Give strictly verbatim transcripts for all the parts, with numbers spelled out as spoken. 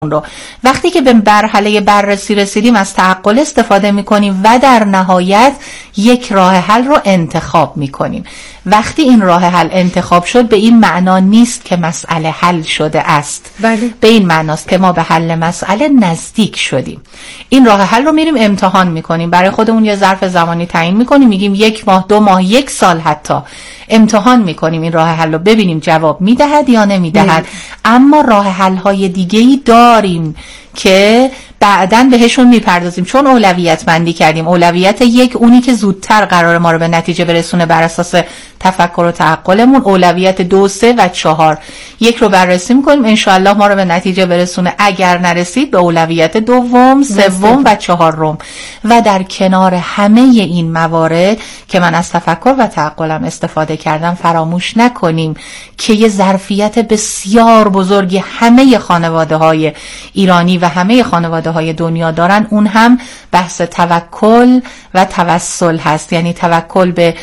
رو وقتی که به مرحله بررسی رسیدیم از تعقل استفاده میکنیم و در نهایت یک راه حل رو انتخاب میکنیم. وقتی این راه حل انتخاب شد به این معنا نیست که مسئله حل شده است. بله. به این معناست که ما به حل مسئله نزدیک شدیم. این راه حل رو میریم امتحان میکنیم، برای خودمون یه ظرف زمانی تعیین میکنیم، میگیم یک ماه، دو ماه، یک سال حتی امتحان میکنیم این راه حل رو ببینیم جواب میدهد یا نمیدهد. اما راه حل های دیگه‌ای داریم که بعداً بهشون میپردازیم، چون اولویت بندی کردیم. اولویت یک اونی که زودتر قرار ما رو به نتیجه برسونه بر اساس تفکر و تعقلمون، اولویت دو، سه و چهار یک رو بررسی میکنیم، انشاءالله ما رو به نتیجه برسونه. اگر نرسید به اولویت دوم، سوم و چهارم. و در کنار همه این موارد که من از تفکر و تعقلم استفاده کردم فراموش نکنیم که یه ظرفیت بسیار بزرگی همه خانواده های ایرانی و همه خانواده های دنیا دارن، اون هم بحث توکل و توسل هست. یعنی توکل به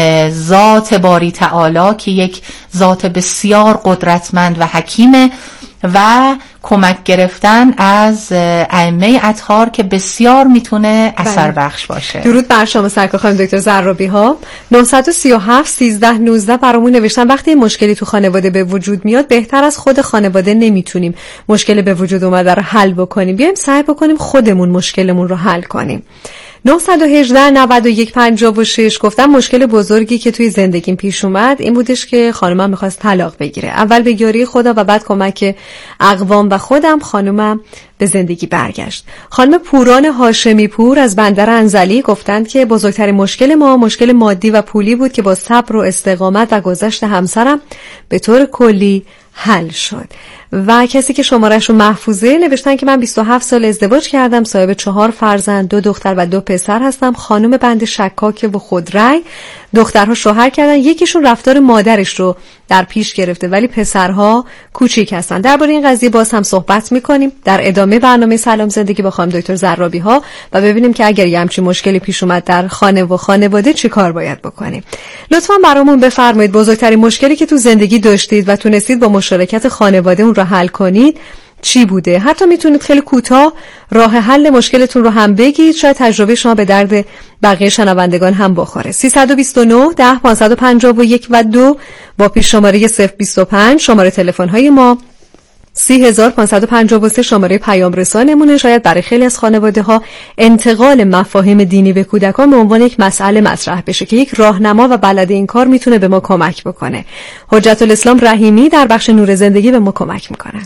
ذات باری تعالی که یک ذات بسیار قدرتمند و حکیمه و کمک گرفتن از ائمه اطهار که بسیار میتونه اثر بخش باشه. درود بر شما سرکار خانم دکتر زرابی ها. نه سه هفت سیزده نوزده برامون نوشتن وقتی مشکلی تو خانواده به وجود میاد بهتر از خود خانواده نمیتونیم مشکل به وجود اومده رو حل بکنیم، بیایم سعی بکنیم خودمون مشکلمون رو حل کنیم. نه یک هشت نود و یک پنجاه و شش گفتم مشکل بزرگی که توی زندگیم پیش اومد این بودش که خانومم میخواست طلاق بگیره. اول به یاری خدا و بعد کمک اقوام و خودم خانومم به زندگی برگشت. خانم پوران هاشمی پور از بندر انزلی گفتند که بزرگترین مشکل ما مشکل مادی و پولی بود که با صبر و استقامت و گذشت همسرم به طور کلی حل شد. و کسی که شمارش رو محفوظه نوشتن که من بیست و هفت سال ازدواج کردم، صاحب چهار فرزند، دو دختر و دو پسر هستم. خانم بنده شکاکه و خودرأی. دخترها شوهر کردن، یکیشون رفتار مادرش رو در پیش گرفته ولی پسرها کوچیک هستن. درباره این قضیه باز هم صحبت میکنیم در ادامه برنامه سلام زندگی با خانم دکتر زرابی ها و ببینیم که اگر یه همچین مشکلی پیش اومد در خانه و خانواده چی کار باید بکنیم. لطفاً برامون بفرمایید بزرگترین مشکلی که تو زندگی داشتید و تونستید با مشارکت خانواده اون رو حل کنید چی بوده؟ حتی میتونید خیلی کوتاه راه حل مشکلتون رو هم بگید، شاید تجربه شما به درد بقیه شنوندگان هم بخوره. سیصد و بیست و نه ده پانصد و پنجاه و یک و دو با پیش شماره صفر بیست و پنج شماره تلفن های ما، سی هزار پانصد و پنجاه و سه شماره پیام رسانمونه. شاید برای خیلی از خانواده ها انتقال مفاهیم دینی به کودکان به عنوان یک مسئله مطرح بشه که یک راهنما و بلد این کار میتونه به ما کمک بکنه. حجت الاسلام رحیمی در بخش نور زندگی به ما کمک میکنن.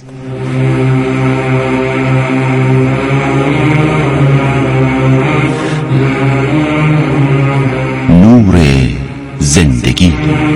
نور زندگی.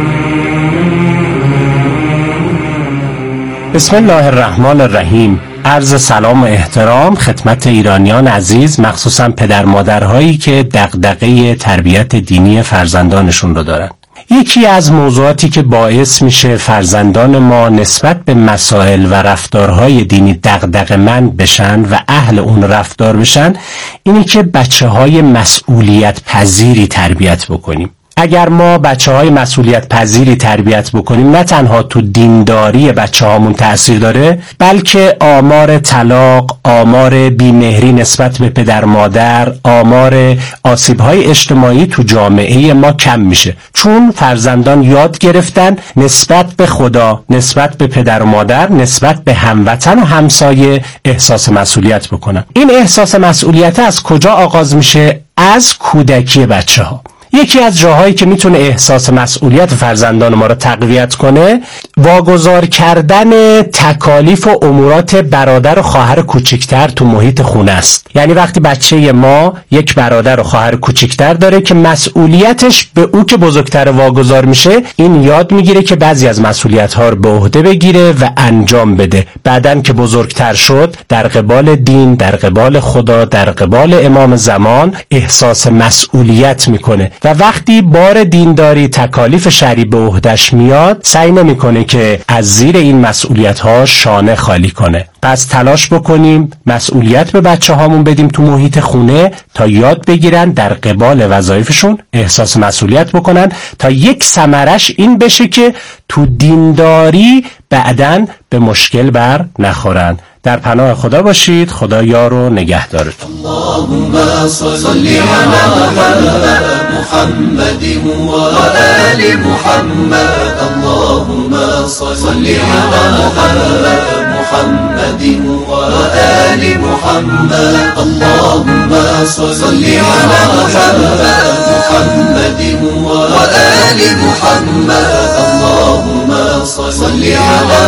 بسم الله الرحمن الرحیم. عرض سلام و احترام خدمت ایرانیان عزیز، مخصوصا پدر مادرهایی که دغدغه تربیت دینی فرزندانشون رو دارن. یکی از موضوعاتی که باعث میشه فرزندان ما نسبت به مسائل و رفتارهای دینی دغدغه‌مند بشن و اهل اون رفتار بشن اینی که بچه‌های مسئولیت پذیری تربیت بکنیم. اگر ما بچه های مسئولیت پذیری تربیت بکنیم نه تنها تو دینداری بچه هامون تأثیر داره بلکه آمار طلاق، آمار بیمهری نسبت به پدر مادر، آمار آسیب های اجتماعی تو جامعه ما کم میشه، چون فرزندان یاد گرفتن نسبت به خدا، نسبت به پدر و مادر، نسبت به هموطن و همسایه احساس مسئولیت بکنن. این احساس مسئولیت از کجا آغاز میشه؟ از کودکی بچه ها. یکی از جاهایی که میتونه احساس مسئولیت فرزندان ما رو تقویت کنه واگذار کردن تکالیف و امورات برادر و خواهر کوچکتر تو محیط خونه است. یعنی وقتی بچه ما یک برادر و خواهر کوچکتر داره که مسئولیتش به او که بزرگتر واگذار میشه، این یاد میگیره که بعضی از مسئولیت ها رو به عهده بگیره و انجام بده. بعدن که بزرگتر شد در قبال دین، در قبال خدا، در قبال امام زمان احساس مسئولیت میکنه و وقتی بار دینداری تکالیف شرعی به عهده‌اش میاد سعی نمیکنه که از زیر این مسئولیت ها شانه خالی کنه. پس تلاش بکنیم مسئولیت به بچه هامون بدیم تو محیط خونه تا یاد بگیرن در قبال وظایفشون احساس مسئولیت بکنن تا یک ثمرش این بشه که تو دینداری بعدن به مشکل بر نخورن. در پناه خدا باشید. خدا یار و نگهدارتون. اللهم صل على محمد و آل محمد. اللهم صل على محمد و آل محمد. اللهم صل على محمد و آل محمد. اللهم صل على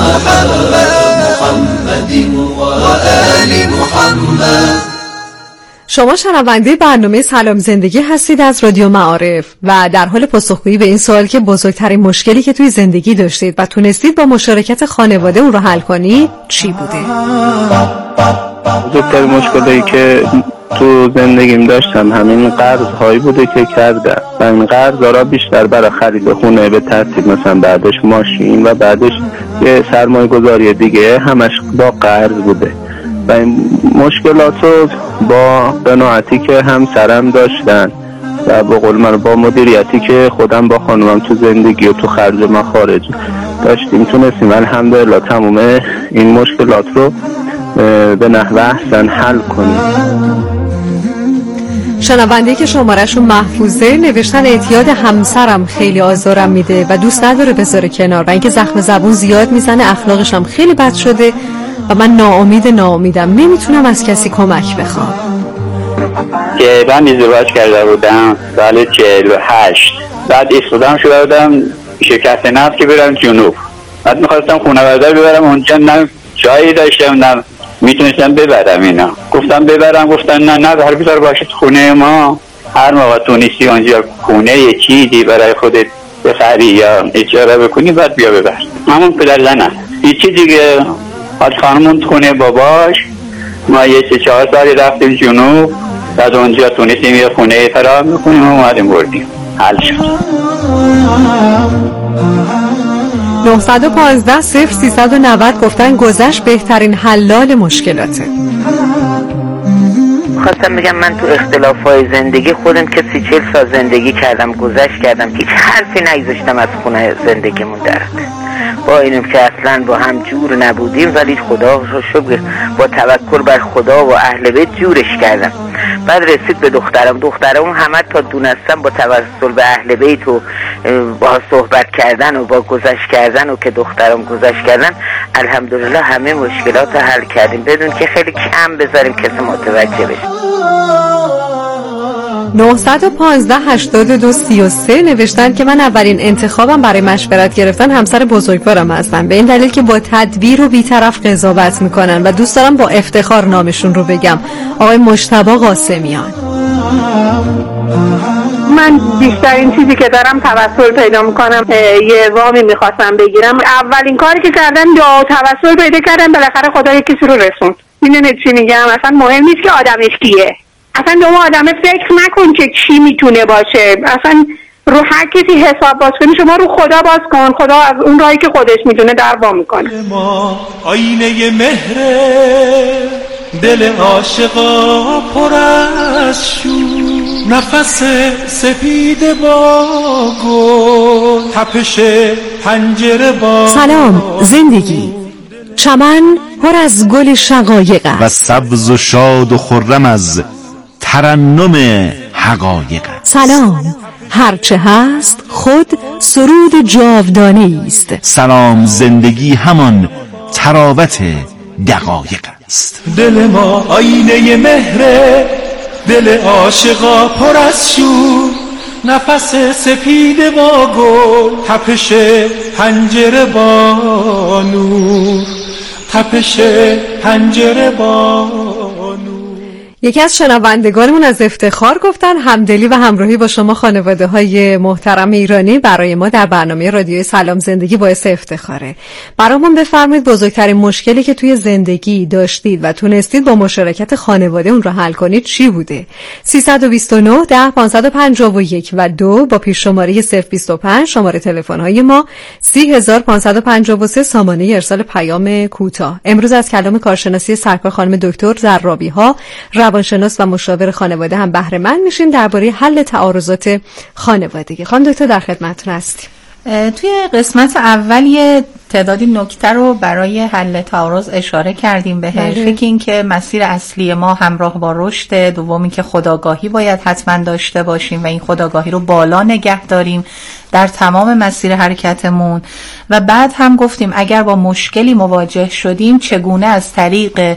محمد و آل محمد. شما شنونده برنامه سلام زندگی هستید از رادیو معارف و در حال پاسخگویی به این سوال که بزرگترین مشکلی که توی زندگی داشتید و تونستید با مشارکت خانواده اون رو حل کنید چی بوده؟ بزرگترین مشکلی که تو زندگیم داشتم همین قرض هایی بوده که کردم و این قرض را بیشتر برای خرید خونه به ترتیب مثلا بعدش ماشین و بعدش یه سرمایه گذاری دیگه همش با قرض بوده و این مشکلات رو با قناعتی که همسرم داشتن و با قول من با مدیریتی که خودم با خانومم تو زندگی و تو خرج مخارج داشتیم تونستیم الحمدلله تمام این مشکلات رو به نحو احسن حل کنیم. شنونده که شماره‌شون محفوظه نوشتن اعتیاد همسرم خیلی آزارم میده و دوست نداره بذاره کنار و اینکه زخم زبون زیاد میزنه، اخلاقش هم خیلی بد شده و من ناامید ناامیدم، نمیتونم از کسی کمک بخوام. که من ازدواج کرده بودم سال چهل و هشت، بعد استودام شده بودم شرکت نفت که برم جنوب، بعد میخواستم خونه بردار ببرم اونجا، نه جایی داشتم نه میتونستم ببرم اینا. گفتم ببرم، گفتن نه نه هر بذار باشه خونه ما، هر موقع تونستی اونجا خونه یه چیزی برای خودت بخری یا اجاره بکنی بعد بیا ببر. همون پدر زنم هیچی دیگه. حال خانمون خونه باباش، ما یه سه چهار سالی رفتیم جنوب، بعد اونجا تونستیم یه خونه فراهم بکنیم و اومدیم بردیم، حل شد. نه یک پنج صفر سیصد و نود گفتن گذشت بهترین حلال مشکلاته. خواستم بگم من تو اختلاف‌های زندگی خودم که سی چهل سال زندگی کردم، گذشت کردم، هیچ حرفی نگذاشتم از خونه زندگیمون درد. با اینم که اصلا با هم جور نبودیم ولی خدا رو شکر با توکل بر خدا و اهل بیت جورش کردم. بعد رسید به دخترم، دخترم همه تا دونستم با توسل به اهل بیت و با صحبت کردن و با گذشت کردن و که دخترم گذشت کردن الحمدلله همه مشکلات حل کردیم بدون که خیلی کم بذاریم کسی متوجه بشه. نه یک پنج هشت دو سه سه نوشتن که من اولین انتخابم برای مشورت گرفتن همسر بزرگوارم هستن، به این دلیل که با تدبیر و بی‌طرف قضاوت میکنن و دوست دارم با افتخار نامشون رو بگم. آقای مجتبی قاسمیان. من بیشترین چیزی که دارم توسل پیدا میکنم، یه وامی میخواستم بگیرم، اولین کاری که کردم یا توسل پیدا کردم، بالاخره خدا یکی رو رسوند. میدونید چی میگم؟ اصلا مهم نیست که آدمش کیه، اصلا دو آدم فکر نکن که چی میتونه باشه، اصلا رو هر کسی حساب باز کنی، شما رو خدا باز کن، خدا از اون راهی که خودش میدونه در وا میکنه. ما آینه مهر دل عاشقا پر از شور، نفس سپید با گل، تپش پنجره با سلام زندگی، چمن پر از گل شقایق و سبز و شاد و خرم از ترنم حقایق. سلام هرچه هست خود سرود جاودانه است. سلام زندگی همان تراوت دقایق است. دل ما آینه مهره، دل عاشقا پر از شور، نفس سپید با گل، تپش پنجره با نور، تپش پنجره با نور. یکی از شنوندگانمون از افتخار گفتن همدلی و همراهی با شما خانواده های محترم ایرانی برای ما در برنامه رادیوی سلام زندگی باعث افتخاره. برامون بفرمایید بزرگترین مشکلی که توی زندگی داشتید و تونستید با مشارکت خانواده اون رو حل کنید چی بوده؟ سیصد و بیست و نه ده پانصد و پنجاه و یک و دو با پیش شماره صفر بیست و پنج شماره تلفن های ما سی هزار پانصد و پنجاه و سه سامانه ارسال پیام کوتاه. امروز از کلام کارشناسی سرکار خانم دکتر زرابی ها روانشناس و مشاور خانواده هم بهره مند میشیم درباره حل تعارضات خانوادگی. خانم دکتر در خدمتتون هستیم. توی قسمت اول یه تعدادی نکته رو برای حل تعارض اشاره کردیم بهش. یکی این که مسیر اصلی ما همراه با رشد، دومی که خودآگاهی باید حتما داشته باشیم و این خودآگاهی رو بالا نگه داریم در تمام مسیر حرکتمون، و بعد هم گفتیم اگر با مشکلی مواجه شدیم چگونه از طریق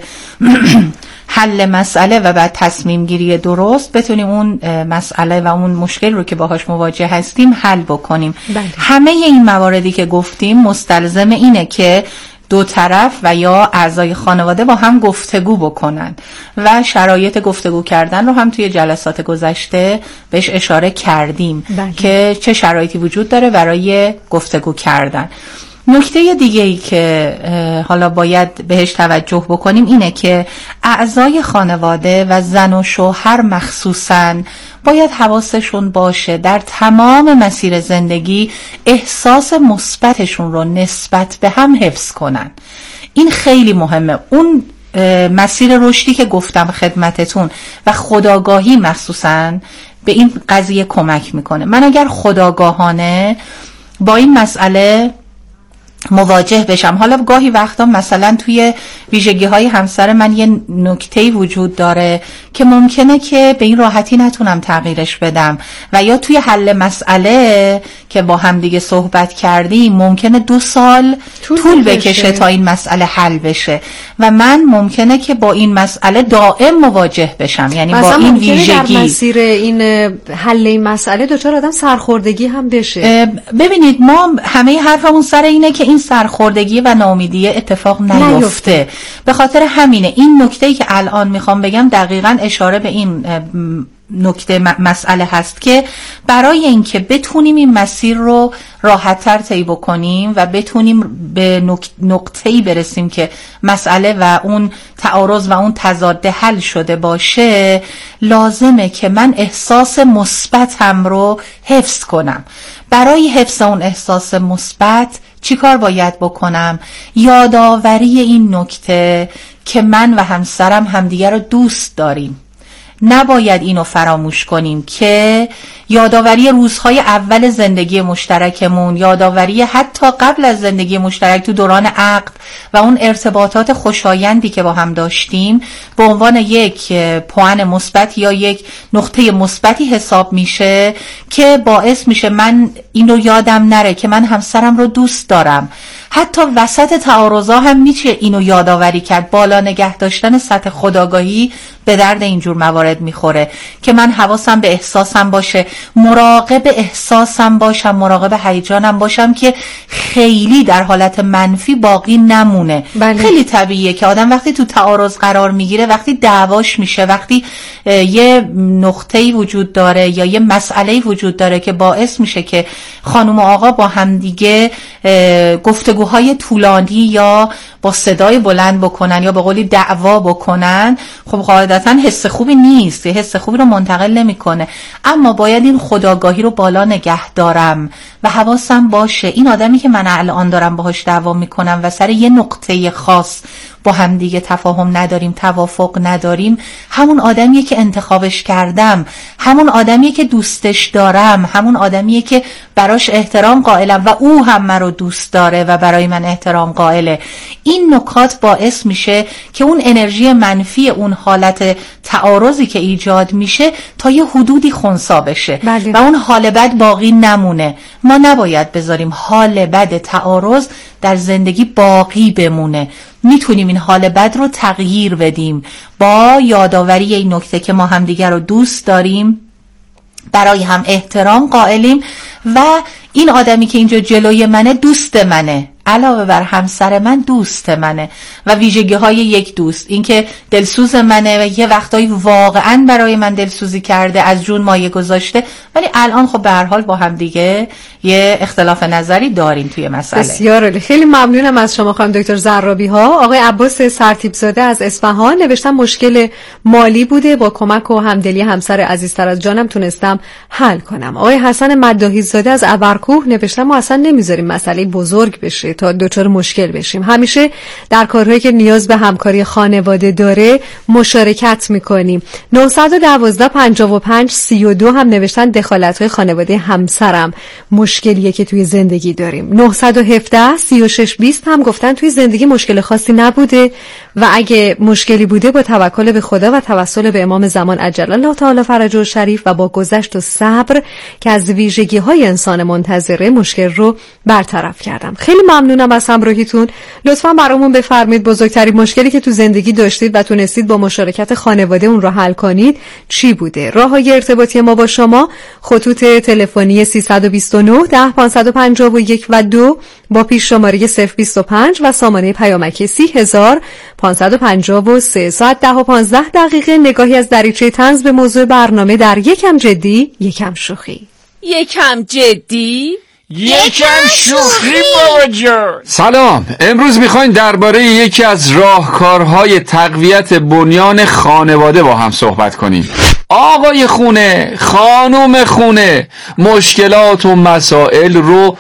حل مسئله و بعد تصمیم گیری درست بتونیم اون مسئله و اون مشکل رو که باهاش مواجه هستیم حل بکنیم. بله. همه این مواردی که گفتیم مستلزم اینه که دو طرف و یا اعضای خانواده با هم گفتگو بکنن و شرایط گفتگو کردن رو هم توی جلسات گذشته بهش اشاره کردیم. بله. که چه شرایطی وجود داره برای گفتگو کردن. نکته دیگه ای که حالا باید بهش توجه بکنیم اینه که اعضای خانواده و زن و شوهر مخصوصاً باید حواسشون باشه در تمام مسیر زندگی احساس مثبتشون رو نسبت به هم حفظ کنن. این خیلی مهمه. اون مسیر رشدی که گفتم خدمتتون و خودآگاهی مخصوصاً به این قضیه کمک میکنه. من اگر خودآگاهانه با این مسئله مواجه بشم، حالا گاهی وقتا مثلا توی ویژگی های همسر من یه نکته‌ای وجود داره که ممکنه که به این راحتی نتونم تغییرش بدم، و یا توی حل مسئله که با هم دیگه صحبت کردیم ممکنه دو سال طول, طول بکشه تا این مسئله حل بشه و من ممکنه که با این مسئله دائم مواجه بشم، یعنی با این ویژگی در مسیر این حل این مسئله دوچار آدم سرخوردگی هم بشه. ببینید ما همه حرفمون سر اینه که این سرخوردگی و ناامیدی اتفاق نیفته. نیفته. به خاطر همینه این نکته‌ای که الان میخوام بگم دقیقاً اشاره به این نکته مسئله هست که برای اینکه بتونیم این مسیر رو راحت‌تر طی بکنیم و بتونیم به نقطه‌ای برسیم که مسئله و اون تعارض و اون تضاد حل شده باشه، لازمه که من احساس مثبتم رو حفظ کنم. برای حفظ اون احساس مثبت چی کار باید بکنم؟ یادآوری این نکته که من و همسرم همدیگر رو دوست داریم. نباید اینو فراموش کنیم که یادآوری روزهای اول زندگی مشترکمون، یادآوری حتی قبل از زندگی مشترک تو دوران عقد و اون ارتباطات خوشایندی که با هم داشتیم به عنوان یک پوان مثبت یا یک نقطه مثبتی حساب میشه که باعث میشه من اینو یادم نره که من همسرم رو دوست دارم. حتی وسط تعارضا هم میشه اینو یادآوری کرد. بالا نگه داشتن سطح خودآگاهی به درد اینجور موارد میخوره که من حواسم به احساسم باشه، مراقب احساسم باشم، مراقب هیجانم باشم که خیلی در حالت منفی باقی نمونه. بله. خیلی طبیعیه که آدم وقتی تو تعارض قرار میگیره، وقتی دعواش میشه، وقتی یه نقطه‌ای وجود داره یا یه مسئله‌ای وجود داره که باعث میشه که خانم و آقا با همدیگه گفتگوهای طولانی یا با صدای بلند بکنن یا به قولی دعوا بکنن، خب قاعدتا حس خوبی نیست، حس خوبی رو منتقل نمیکنه. اما باید این خودآگاهی رو بالا نگه دارم و حواسم باشه این آدمی که من الان دارم باهاش دعوا میکنم و سر یه نقطه خاص با هم دیگه تفاهم نداریم، توافق نداریم، همون آدمیه که انتخابش کردم، همون آدمیه که دوستش دارم، همون آدمیه که براش احترام قائلم و او هم من رو دوست داره و برای من احترام قائله. این نکات باعث میشه که اون انرژی منفی، اون حالت تعارضی که ایجاد میشه تا یه حدودی خنثی بشه. بله. و اون حال بد باقی نمونه. ما نباید بذاریم حال بد تعارض در زندگی باقی بمونه. میتونیم این حال بد رو تغییر بدیم با یادآوری این نکته که ما همدیگر رو دوست داریم، برای هم احترام قائلیم و این آدمی که اینجا جلوی منه دوست منه، علاوه بر همسر من دوست منه و ویژگی های یک دوست، این که دلسوز منه و یه وقتایی واقعا برای من دلسوزی کرده، از جون مایه گذاشته، ولی الان خب به هر حال با هم دیگه یه اختلاف نظری داریم توی مسئله. بسیار عالی. خیلی ممنونم از شما خانم دکتر زرابی ها. آقای عباس سرتیپ زاده از اصفهان نوشتن مشکل مالی بوده، با کمک و همدلی همسر عزیزتر از جانم تونستم حل کنم. آقای حسن مداحی زاده از ابرکوه نوشتن ما اصلا نمیذاریم مسئله بزرگ بشه، نداره تا دچار مشکل بشیم. همیشه در کارهایی که نیاز به همکاری خانواده داره مشارکت میکنیم. نه یک دو پنج پنج سی و دو هم نوشتن دخالت‌های خانواده همسرم مشکلیه که توی زندگی داریم. نه یک هفت سی و شش بیست هم گفتن توی زندگی مشکل خاصی نبوده و اگه مشکلی بوده با توکل به خدا و توسل به امام زمان عجل الله تعالی فرجه الشریف و با گذشت و صبر که از ویژگی‌های انسان منتظره مشکل رو برطرف کردم. خیلی ممنونم از همراهیتون. لطفاً برامون بفرمایید بزرگترین مشکلی که تو زندگی داشتید و تونستید با مشارکت خانواده اون رو حل کنید چی بوده؟ راه‌های ارتباطی ما با شما خطوط تلفنی سیصد و بیست و نه ده پانصد و پنجاه و یک و دو با پیش شماره صفر بیست و پنج و سامانه پیامکی سی هزار پانصد و پنجاه و سه. ساعت ده و پانزده دقیقه نگاهی از دریچه طنز به موضوع برنامه در یکم جدی یکم شوخی. یکم جدی یکم شوخی بابا جان. سلام، امروز میخوایم درباره یکی از راهکارهای تقویت بنیان خانواده با هم صحبت کنیم. آقای خونه، خانم خونه، مشکلات و مسائل رو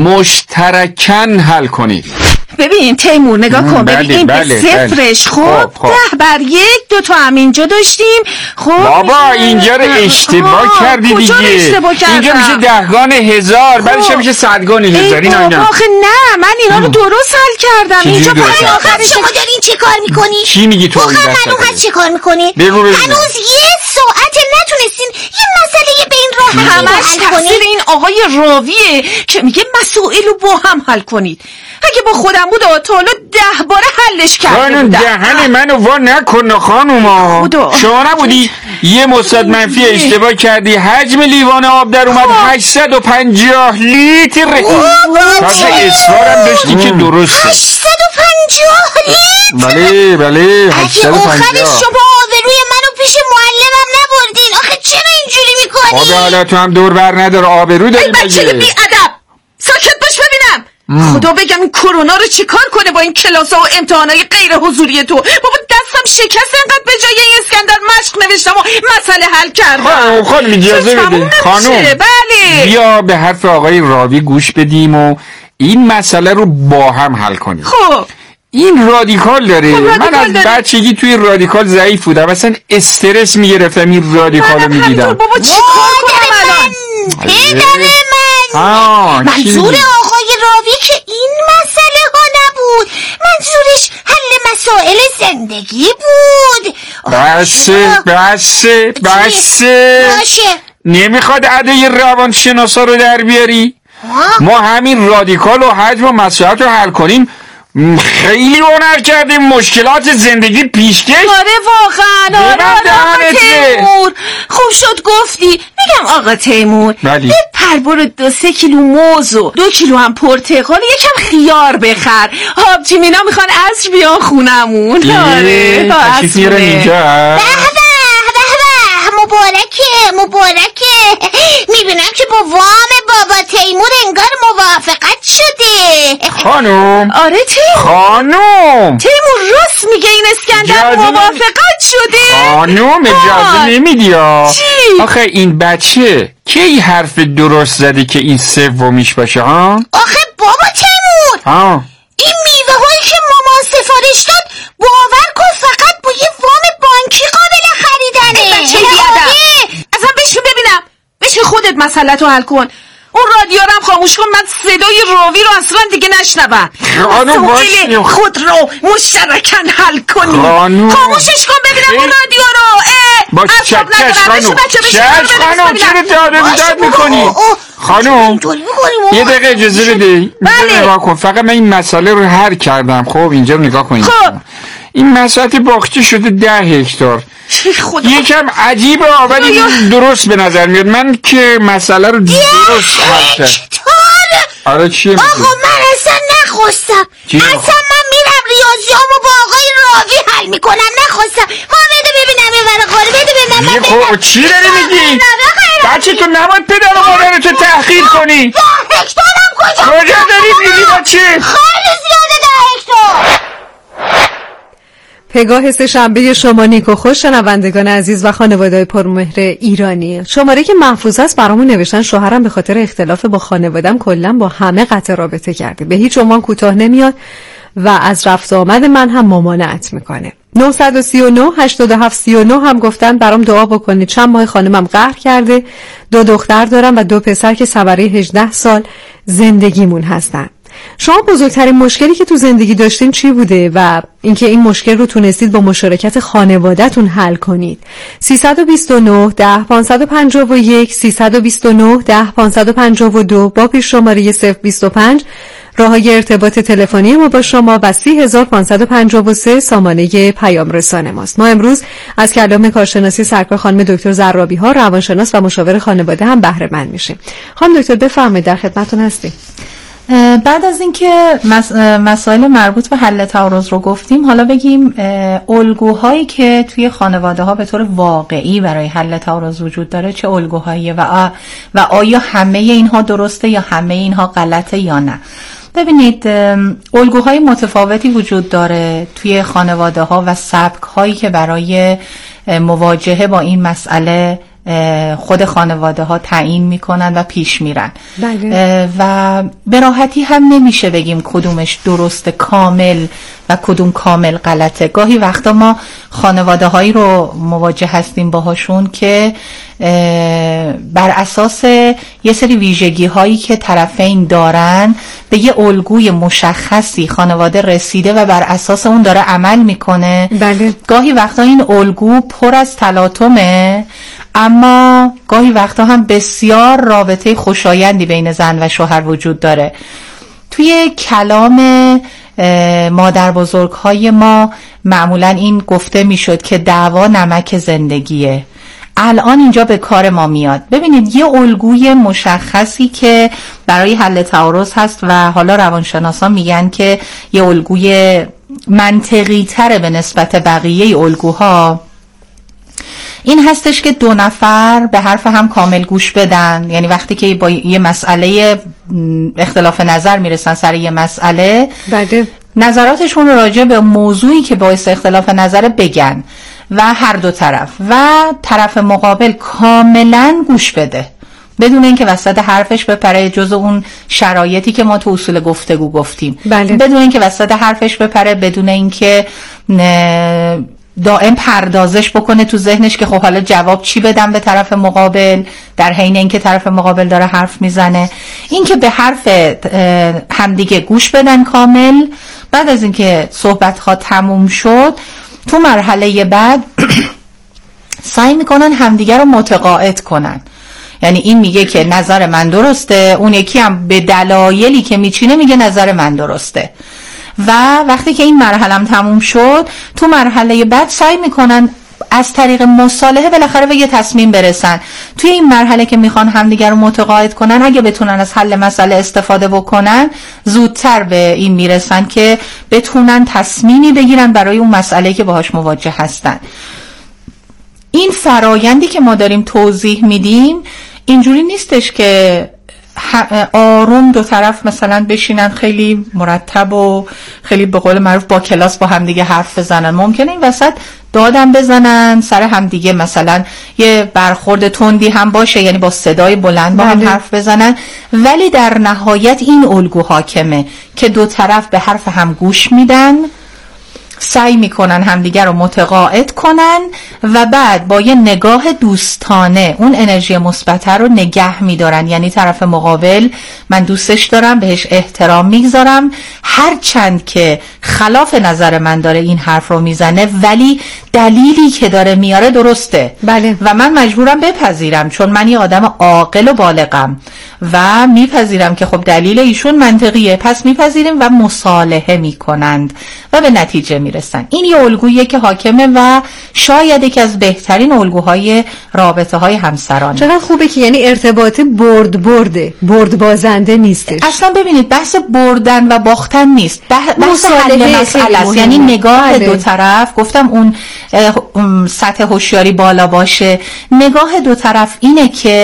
مشترکاً حل کنید. ببین تیمور نگاه کن، ببین این بله، به صفرش خب, خب, خب. ده بر یک دو تا هم اینجا داشتیم. خب بابا اینجا رو اشتباه کردی دیگه. اینجا میشه دهگان هزار، بعدش میشه صدگان هزار. ای بابا آخه نه، من اینا رو درست حل کردم. اینجا برای آخر شما دارین چه کار میکنی؟ چی میگی تو؟ آخر منو چه کار میکنی؟ هنوز یه ساعت نتونستین یه مسئله به این راه همش تقصیر این آقای راویه که میگه مسائل رو با هم حل کنید. اگه با خودم بود تا حالا ده باره حلش کرده بودم. دهن منو وا نکن خانوما. شما نبودی یه مثبت منفی اشتباه کردی، حجم لیوان آب در اومد هشتصد و پنجاه لیتر. تازه اصرارم داشتی که درسته. هشتصد و پنجاه لیتر؟ بله بله هشتصد و پنجاه. اگه آخرش شما آبروی منو پیش معلمم نبردین، آخه چرا اینجوری میکنی؟ آبه حالا تو هم دور بر نداره، آبرو داری مگه؟ ای بچه بی ادب ساکت باش ببینم. مم. خدا بگم این کرونا رو چی کار کنه با این کلاس‌ها و امتحانای غیر حضوری تو. بابا دستم شکست، انقدر به جای این اسکندر مشق نوشتم و مسئله حل کردم. خانم خانم اجازه بده خانم. بله. بیا به حرف آقای راوی گوش بدیم و این مسئله رو با هم حل کنیم. خب این رادیکال داره. خب رادیکال من از داره. بچگی توی رادیکال ضعیف بودم، مثلا استرس میگرفتم این رادیکال رو میدیدم. بابا چی کار کنم الان؟ پدر من منظور آقای راوی که این مسئله ها نبود، منظورش حل مسائل زندگی بود. بسه بسه بسه باشه. نمیخواد عده روانشناسا رو در بیاری؟ ما همین رادیکال و حجم و مسائل رو حل کنیم خیلی هنر کردیم مشکلات زندگی پیشکش. آره واقعا آره آقا تیمور خوب شد گفتی. میگم آقا تیمور بپر برو دو سه کیلو موز و دو کیلو هم پرتقال یکم خیار بخر. حاجی مینا میخوان عصر بیان خونمون. آره تشریف میارن اینجا. مبارکه مبارکه. میبینم که با وام بابا تیمور انگار موافقت شده. خانم آره تیمور خانم تیمور راست میگه این اسکندر موافقت شده. خانم اجازه نمیدی ها. آخه این بچه کی حرف درست زده که این سومیش باشه ها؟ آخه بابا تیمور ها این میوه هایی که مامان سفارش داد باور کن فقط با یه وام بانکی قابل خریدنه. بچه بیادم اصلا بشین ببینم، بشین خودت مسئله تو حل کن. اون رادیو رو هم خاموش کن، من صدای راوی رو اصلا دیگه نشنوم. مسائل خود رو مشترکاً حل کنی. خاموشش کن ببینم اون رادیو رو. باش چش خانم چش خانم چرا داده بیداد میکنی؟ خانم یه دقیقه اجازه بده. بله. نگاه کن فقط من این مسئله رو حل کردم. خب اینجا نگاه کنید. خب این مساحت باغچه شده ده هکتار. یکم عجیبه ولی درست به نظر میاد. من که مسئله رو درست حل کردم. آره چیه میگی؟ آقا من اصلا نخواستم. اصلا من میرم ریاضیامو با آقای راوی حل میکنم. نخواستم. ما بده ببینم یه ورقه بده ببینم من ببینم. خب چی داری میگی؟ بچه تو نباید پدر و مادر تو تحقیر کنی. ده هکتارم کجا؟ کجا داری میگی بچه؟ خیلی زیاده ده هکتار. پگاه سه شنبه شما نیکو خوش، شنوندگان عزیز و خانواده‌های پرمهر ایرانی. شماره که محفوظ است برامون نوشتن شوهرم به خاطر اختلاف با خانواده‌ام کلا با همه قطع رابطه کرده، به هیچ عنوان کوتاه نمیاد و از رفت آمد من هم ممانعت میکنه. نه سه نه هشت هفت سه نه هم گفتن برام دعا بکنید، چند ماه خانمم قهر کرده، دو دختر دارم و دو پسر که سواره هجده سال زندگیمون هستن. شما بزرگترین مشکلی که تو زندگی داشتین چی بوده و اینکه این مشکل رو تونستید با مشارکت خانواده‌تون حل کنید؟ سیصد و بیست و نه ده پانصد و پنجاه و یک سیصد و بیست و نه ده پانصد و پنجاه و دو با پیش شماره صفر بیست و پنج راههای ارتباط تلفنی ما با شما و سی هزار پانصد و پنجاه و سه سامانه پیام رسان ماست. ما امروز از کلام کارشناسی سرکار خانم دکتر زرابی ها، روانشناس و مشاور خانواده هم بهره مند میشیم. خانم دکتر بفرمایید، در خدمتتون هستیم. بعد از اینکه مسائل مربوط به حل تعارض رو گفتیم، حالا بگیم الگوهایی که توی خانواده ها به طور واقعی برای حل تعارض وجود داره چه الگوهایی و و آیا همه اینها درسته یا همه اینها غلطه یا نه. ببینید، الگوهای متفاوتی وجود داره توی خانواده ها و سبک هایی که برای مواجهه با این مسئله خود خانواده ها تعیین میکنن و پیش میرن. بله. و به راحتی هم نمیشه بگیم کدومش درست کامل و کدوم کامل غلطه. گاهی وقتا ما خانواده هایی رو مواجه هستیم باهاشون که بر اساس یه سری ویژگی هایی که طرفین دارن به یه الگوی مشخصی خانواده رسیده و بر اساس اون داره عمل میکنه. بله. گاهی وقتا این الگو پر از تلاطمه، اما گاهی وقتا هم بسیار رابطه خوشایندی بین زن و شوهر وجود داره. توی کلام مادر بزرگ های ما معمولا این گفته میشد که دعوا نمک زندگیه. الان اینجا به کار ما میاد. ببینید، یه الگوی مشخصی که برای حل تعارض هست و حالا روانشناسان میگن که یه الگوی منطقی تره به نسبت بقیه الگوها، این هستش که دو نفر به حرف هم کامل گوش بدن. یعنی وقتی که با یه مسئله اختلاف نظر میرسن سر یه مسئله، بله، نظراتشون راجع به موضوعی که باعث اختلاف نظر بگن و هر دو طرف و طرف مقابل کاملا گوش بده بدون اینکه وسط حرفش بپره، جزء اون شرایطی که ما تو اصول گفتگو گفتیم. بله. بدون اینکه وسط حرفش بپره، بدون اینکه دائم پردازش بکنه تو ذهنش که خب حالا جواب چی بدم به طرف مقابل، در حین اینکه طرف مقابل داره حرف میزنه. این که به حرف همدیگه گوش بدن کامل. بعد از اینکه صحبت ها تموم شد، تو مرحله بعد سعی میکنن همدیگه رو متقاعد کنن. یعنی این میگه که نظر من درسته، اون یکی هم به دلایلی که میچینه میگه نظر من درسته. و وقتی که این مرحله هم تموم شد، تو مرحله بعد سعی میکنن از طریق مصالحه بالاخره به یه تصمیم برسن. توی این مرحله که میخوان همدیگر رو متقاعد کنن، اگه بتونن از حل مسئله استفاده بکنن، زودتر به این میرسن که بتونن تصمیمی بگیرن برای اون مسئله که باهاش مواجه هستن. این فرایندی که ما داریم توضیح میدیم اینجوری نیستش که آروم دو طرف مثلا بشینن خیلی مرتب و خیلی به قول معروف با کلاس با هم دیگه حرف بزنن. ممکنه این وسط دادم بزنن سر هم دیگه، مثلا یه برخورد تندی هم باشه، یعنی با صدای بلند با هم حرف بزنن، ولی در نهایت این الگو حاکمه که دو طرف به حرف هم گوش میدن، سعی میکنن همدیگر رو متقاعد کنن و بعد با یه نگاه دوستانه اون انرژی مثبت رو نگه میدارن. یعنی طرف مقابل من دوستش دارم، بهش احترام میگذارم، هر چند که خلاف نظر من داره این حرف رو میزنه، ولی دلیلی که داره میاره درسته. بله. و من مجبورم بپذیرم، چون من یه آدم عاقل و بالغم و میپذیرم که خب دلیل ایشون منطقیه، پس میپذیریم و مصالحه میکنند و به نتیجه میرسن. این یه الگوییه که حاکمه و شاید یکی از بهترین الگوهای رابطه های همسرانه. چقدر خوبه که یعنی ارتباط برد برده، برد بازنده نیستش. اصلا ببینید بحث بردن و باختن نیست، بحث حل مسئله است. یعنی نگاه بله. دو طرف، گفتم اون سطح هوشیاری بالا باشه، نگاه دو طرف اینه که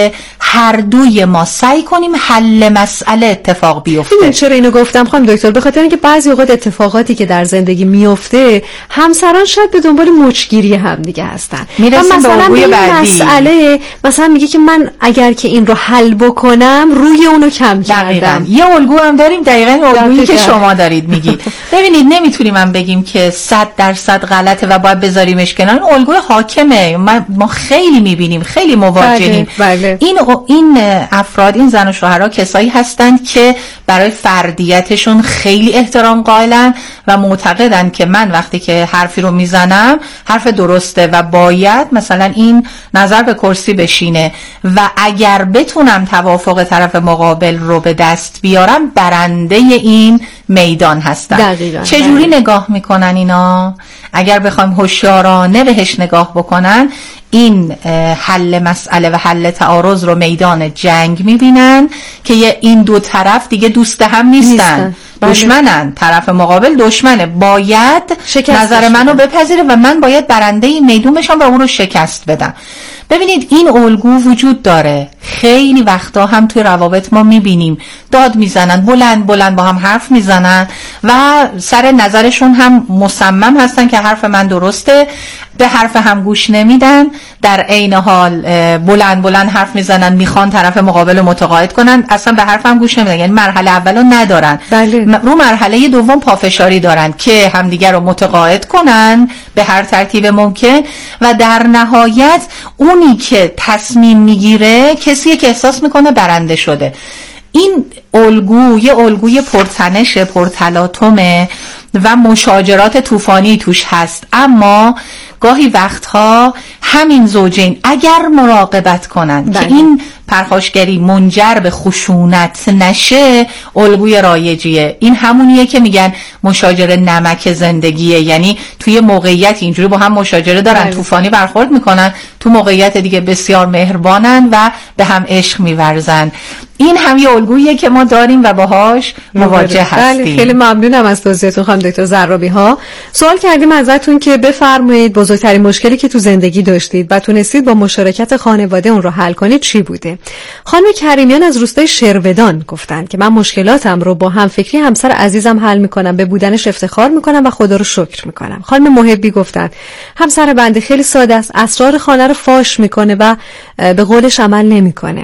هر دوی ما سعی کنیم حل مسئله اتفاق بیفته. این چرا اینو گفتم خانم دکتر؟ به خاطر اینکه بعضی اوقات اتفاقاتی که در زندگی میفته همسران شاید به دنبال مچگیری هم دیگه هستن. میرسیم به الگوی بعدی. مسئله مثلا میگه که من اگر که این رو حل بکنم روی اونو کم کردم. یه الگو هم داریم دقیقاً الگویی که شما دارید میگید. ببینید نمیتونیم هم بگیم که صد درصد غلطه و باید بذاریمش کنار. این الگوی حاکمه. ما خیلی میبینیم، خیلی مواجهیم. بله، بله. این این افراد، این زن و شوهرها کسایی هستند که برای فردیتشون خیلی احترام قائلن و معتقدن که من وقتی که حرفی رو میزنم حرف درسته و باید مثلا این نظر به کرسی بشینه و اگر بتونم توافق طرف مقابل رو به دست بیارم برنده این میدان هستن. دقیقاً. چجوری نگاه میکنن اینا؟ اگر بخوایم هوشیارانه بهش نگاه بکنن، این حل مسئله و حل تعارض رو میدان جنگ میبینن که این دو طرف دیگه دوست هم نیستن, نیستن. دشمنن. طرف مقابل دشمنه، باید نظر منو بپذیره و من باید برنده این میدون بشم و اون رو شکست بدم. ببینید این الگو وجود داره. خیلی وقتا هم توی روابط ما میبینیم داد میزنن، بلند بلند با هم حرف میزنن و سر نظرشون هم مصمم هستن که حرف من درسته، به حرف هم گوش نمیدن، در عین حال بلند بلند حرف میزنن، میخوان طرف مقابل رو متقاعد کنن، اصلا به حرف هم گوش نمیدن. یعنی مرحله اولو ندارن. بله. رو مرحله دوم پافشاری دارن که همدیگر رو متقاعد کنن به هر ترتیب ممکن و در نهایت اونی که تصمیم میگیره کسیه که احساس میکنه برنده شده. این الگو یه الگوی پرتنش، پرتلاطمه و مشاجرات طوفانی توش هست، اما گاهی وقتها همین زوجین اگر مراقبت کنن بله. که این پرخاشگری منجر به خشونت نشه، الگوی رایجیه. این همونیه که میگن مشاجره نمک زندگیه، یعنی توی موقعیت اینجوری با هم مشاجره دارن بله. طوفانی برخورد میکنن، تو موقعیت دیگه بسیار مهربانن و به هم عشق میورزن. این هم یه الگوییه که ما داریم و باهاش مواجه هستیم. بله، خیلی ممنونم از توضیحتون خانم دکتر زرابی ها. سوال کردیم ازتون که بفرمایید بزرگترین مشکلی که تو زندگی داشتید و تونستید با مشارکت خانواده اون رو حل کنید چی بوده؟ خانم کریمیان از روستای شروودان گفتن که من مشکلاتم رو با همفکری همسر عزیزم حل میکنم، به بودنش افتخار میکنم و خدا رو شکر میکنم. خانم محبی گفتن همسر بنده خیلی ساده است، اسرار خانه رو فاش میکنه و به قولش عمل نمیکنه.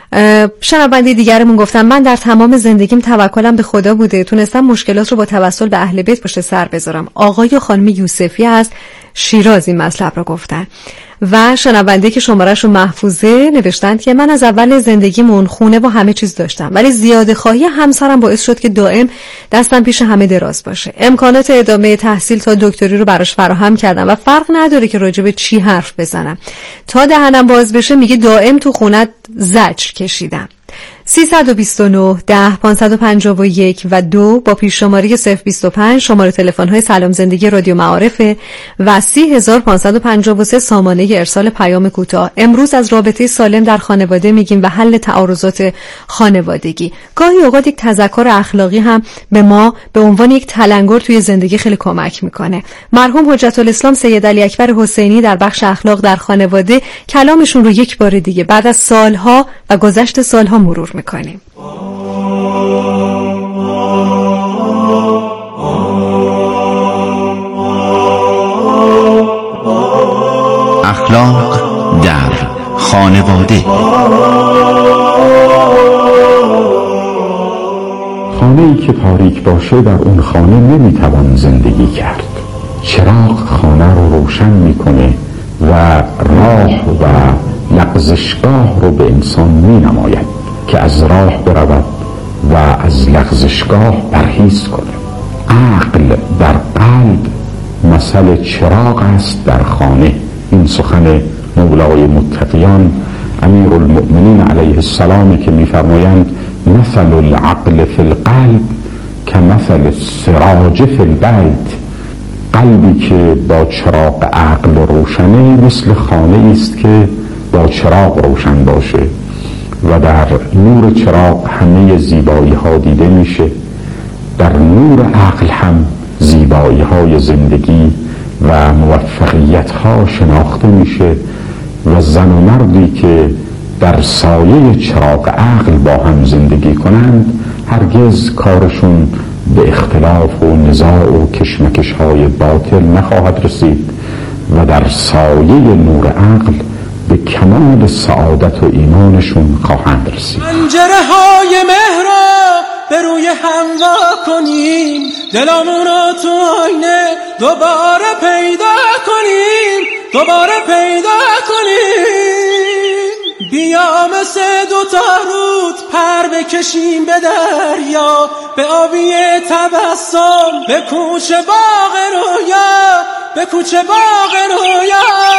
شنونده دیگرمون گفتن من در تمام زندگیم توکلم به خدا بوده، تونستم مشکلات رو با توسل به اهل بیت پشت سر بذارم. آقای و خانم یوسفی از شیراز این مطلب رو گفتن و شنونده که شماره‌شو محفوظه نوشتند که من از اول زندگیمون خونه و همه چیز داشتم، ولی زیاده خواهی همسرم باعث شد که دائم دستم پیش همه دراز باشه. امکانات ادامه تحصیل تا دکتری رو براش فراهم کردم و فرق نداره که راجع به چی حرف بزنم. تا دهنم باز بشه میگه دائم تو خونت زجر کشیدم. سیصد و بیست و نه ده پانصد و پنجاه و یک و دو با پیش شماره صفر بیست و پنج شماره تلفن های سلام زندگی رادیو معارف و سی هزار پانصد و پنجاه و سه سامانه ارسال پیام کوتاه. امروز از رابطه سالم در خانواده میگیم و حل تعارضات خانوادگی. گاهی اوقات یک تذکر اخلاقی هم به ما به عنوان یک تلنگر توی زندگی خیلی کمک میکنه. مرحوم حجت الاسلام سید علی اکبر حسینی در بخش اخلاق در خانواده کلامشون رو یک بار دیگه بعد از سالها و گذشت سالها مرور میکنیم. اخلاق در خانواده. خانه‌ای که تاریک باشه در اون خانه نمیتوان زندگی کرد. چراغ خانه رو روشن میکنه و راه و لغزشگاه رو به انسان مینماید که از راه برود و از لغزشگاه پرهیز کنه. عقل در قلب مثل چراغ است در خانه. این سخن مولای متقیان امیر المؤمنین علیه السلام که می‌فرمایند مثل العقل فی القلب که مثل السراج فی البیت. قلبی که با چراغ عقل روشنه مثل خانه است که با چراغ روشن باشه و در نور چراغ همه زیبایی ها دیده میشه. در نور عقل هم زیبایی های زندگی و موفقیت ها شناخته میشه و زن و مردی که در سایه چراغ عقل با هم زندگی کنند هرگز کارشون به اختلاف و نزاع و کشمکش های باطل نخواهد رسید و در سایه نور عقل به کمال سعادت و ایمانشون خواهند رسید. پنجره های مهر را به روی هم وا کنیم، دلمون رو تو آینه دوباره پیدا کنیم، دوباره پیدا کنیم. بیا مثل دوتا رود پر بکشیم به دریا، به آبی تبسم، به کوچه باغ رویا، به کوچه باغ رویا.